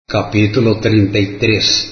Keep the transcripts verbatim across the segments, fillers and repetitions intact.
Capítulo trinta e três.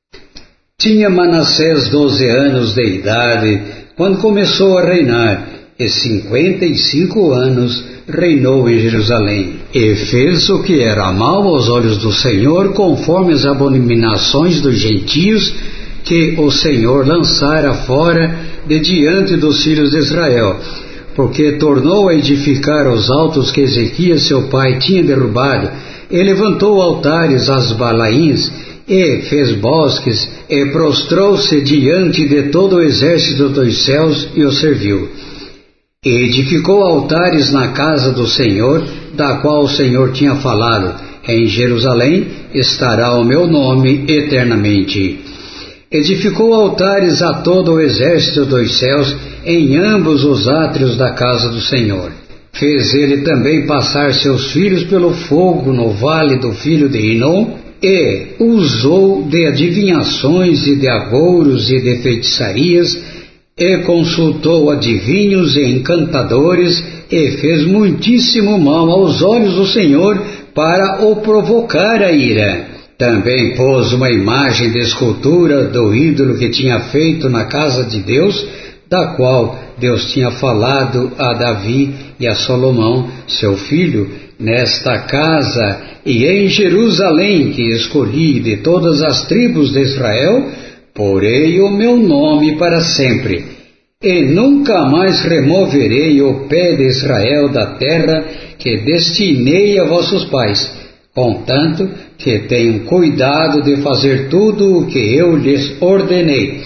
Tinha Manassés doze anos de idade quando começou a reinar, e cinquenta e cinco anos reinou em Jerusalém, e fez o que era mal aos olhos do Senhor, conforme as abominações dos gentios que o Senhor lançara fora de diante dos filhos de Israel, porque tornou a edificar os altos que Ezequias seu pai tinha derrubado, e levantou altares às Balaíns, e fez bosques, e prostrou-se diante de todo o exército dos céus, e o serviu. E edificou altares na casa do Senhor, da qual o Senhor tinha falado: em Jerusalém estará o meu nome eternamente. Edificou altares a todo o exército dos céus, em ambos os átrios da casa do Senhor. Fez ele também passar seus filhos pelo fogo no vale do filho de Inom, e usou de adivinhações e de agouros e de feitiçarias, e consultou adivinhos e encantadores, e fez muitíssimo mal aos olhos do Senhor, para o provocar a ira. Também pôs uma imagem de escultura do ídolo que tinha feito na casa de Deus, da qual Deus tinha falado a Davi e a Salomão, seu filho: nesta casa e em Jerusalém que escolhi de todas as tribos de Israel, porei o meu nome para sempre, e nunca mais removerei o pé de Israel da terra que destinei a vossos pais, contanto que tenham cuidado de fazer tudo o que eu lhes ordenei,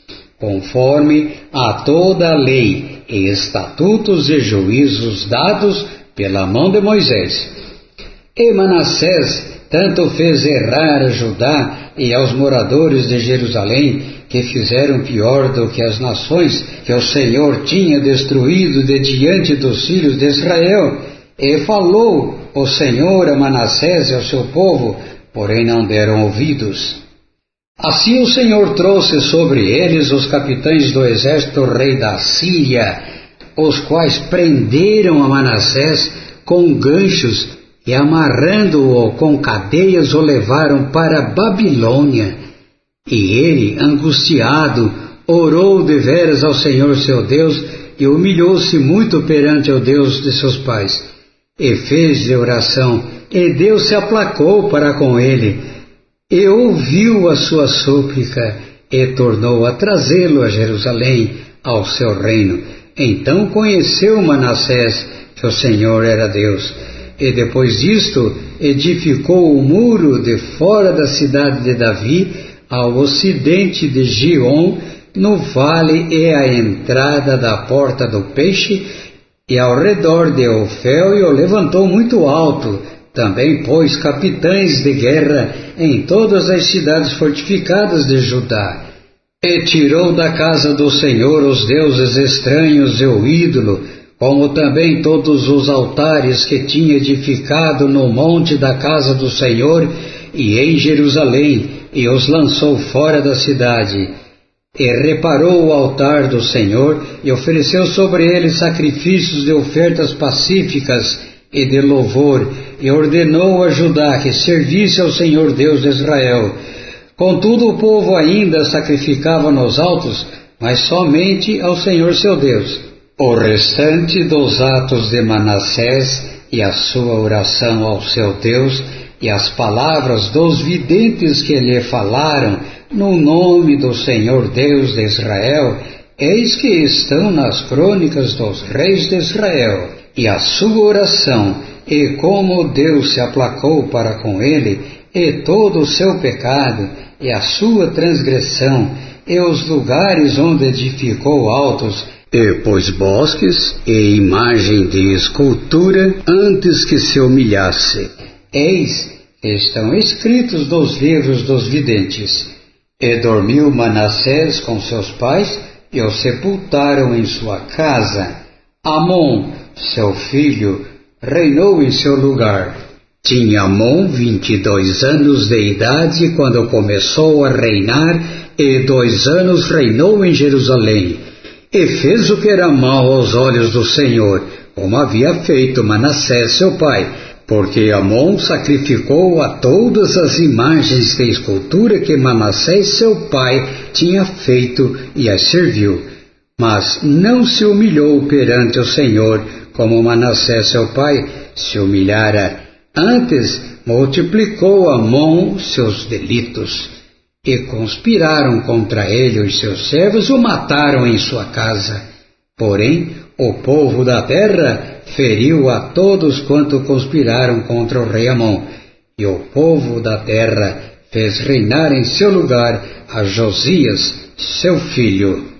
conforme a toda a lei e estatutos e juízos dados pela mão de Moisés. E Manassés tanto fez errar a Judá e aos moradores de Jerusalém, que fizeram pior do que as nações que o Senhor tinha destruído de diante dos filhos de Israel. E falou o Senhor a Manassés e ao seu povo, porém não deram ouvidos. Assim o Senhor trouxe sobre eles os capitães do exército rei da Síria, os quais prenderam a Manassés com ganchos e, amarrando-o com cadeias, o levaram para a Babilônia. E ele, angustiado, orou deveras ao Senhor seu Deus, e humilhou-se muito perante o Deus de seus pais, e fez-lhe oração, e Deus se aplacou para com ele, e ouviu a sua súplica, e tornou a trazê-lo a Jerusalém, ao seu reino. Então conheceu Manassés que o Senhor era Deus, e depois disto edificou o muro de fora da cidade de Davi, ao ocidente de Gion, no vale e à entrada da porta do peixe, e ao redor de Ofel, e o levantou muito alto. Também pôs capitães de guerra em todas as cidades fortificadas de Judá. E tirou da casa do Senhor os deuses estranhos e o ídolo, como também todos os altares que tinha edificado no monte da casa do Senhor e em Jerusalém, e os lançou fora da cidade. E reparou o altar do Senhor, e ofereceu sobre ele sacrifícios de ofertas pacíficas e de louvor, e ordenou a Judá que servisse ao Senhor Deus de Israel. Contudo o povo ainda sacrificava nos altos, mas somente ao Senhor seu Deus. O restante dos atos de Manassés, e a sua oração ao seu Deus, e as palavras dos videntes que lhe falaram no nome do Senhor Deus de Israel, eis que estão nas crônicas dos reis de Israel. E a sua oração, e como Deus se aplacou para com ele, e todo o seu pecado, e a sua transgressão, e os lugares onde edificou altos, e pôs bosques, e imagem de escultura, antes que se humilhasse. Eis que estão escritos nos livros dos videntes. E dormiu Manassés com seus pais, e o sepultaram em sua casa. Amon, seu filho, reinou em seu lugar. Tinha Amon vinte e dois anos de idade quando começou a reinar, e dois anos reinou em Jerusalém. E fez o que era mal aos olhos do Senhor, como havia feito Manassés seu pai, porque Amon sacrificou a todas as imagens de escultura que Manassés seu pai tinha feito e as serviu, mas não se humilhou perante o Senhor como Manassés seu pai se humilhara. Antes multiplicou Amon seus delitos, e conspiraram contra ele os seus servos, o mataram em sua casa. Porém, o povo da terra feriu a todos quanto conspiraram contra o rei Amon, e o povo da terra fez reinar em seu lugar a Josias, seu filho.